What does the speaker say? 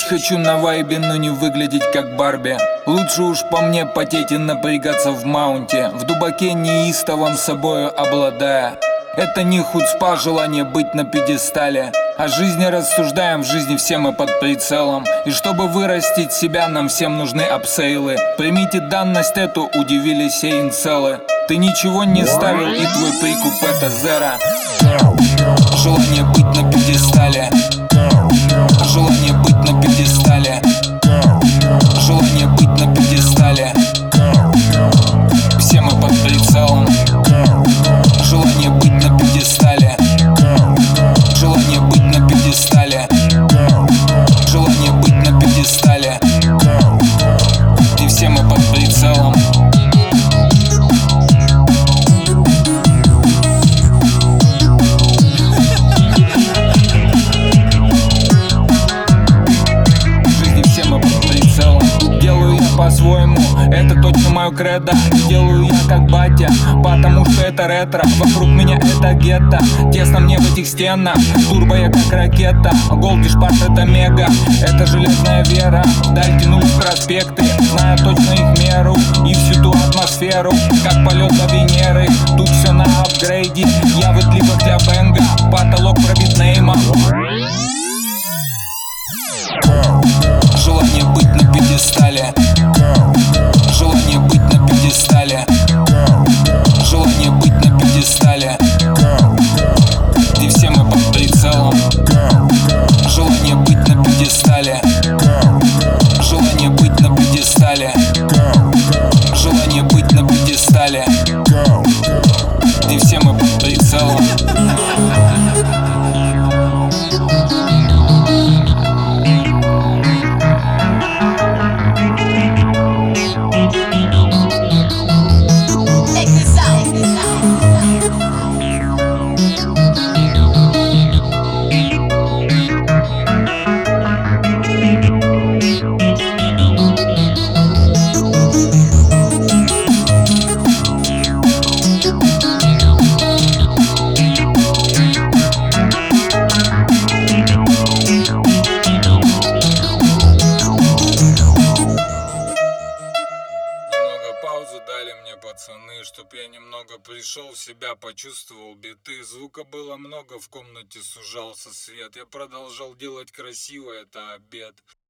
Жить хочу на вайбе, но не выглядеть как Барби. Лучше уж по мне потеть и напрягаться в маунте, в дубаке неистовом собою обладая. Это не худспа, желание быть на пьедестале. О жизни рассуждаем, в жизни все мы под прицелом. И чтобы вырастить себя, нам всем нужны апсейлы. Примите данность эту, удивились все инцелы. Ты ничего не ставил, и твой прикуп это зеро. Желание быть на пьедестале. Желание быть на пьедестале. Желание быть на пьедестале. Все мы под прицелом. Желание быть на пьедестале. Желание быть на пьедестале. Желание быть на пьедестале. И все мы под прицелом. По-своему, это точно мое кредо. Делаю я как батя, потому что это ретро. Вокруг меня это гетто, тесно мне в этих стенах. Турбо я как ракета, Голдиш Парт это мега. Это железная вера, вдаль тянулись проспекты, зная точно их меру и всю ту атмосферу, как полет до Венеры. Тут все на апгрейде, я в отлипах для бенга, потолок пробит неймом. Желание быть на пьедестале. Желание быть на пьедестале. Желание быть на пьедестале. И все мы под прицелом. Желание быть на пьедестале. Желание быть на пьедестале. Желание быть на пьедестале. И все мы под прицелом. Паузу дали мне пацаны, чтоб я немного пришел в себя, почувствовал биты. Звука было много, в комнате сужался свет. Я продолжал делать красиво, это обед.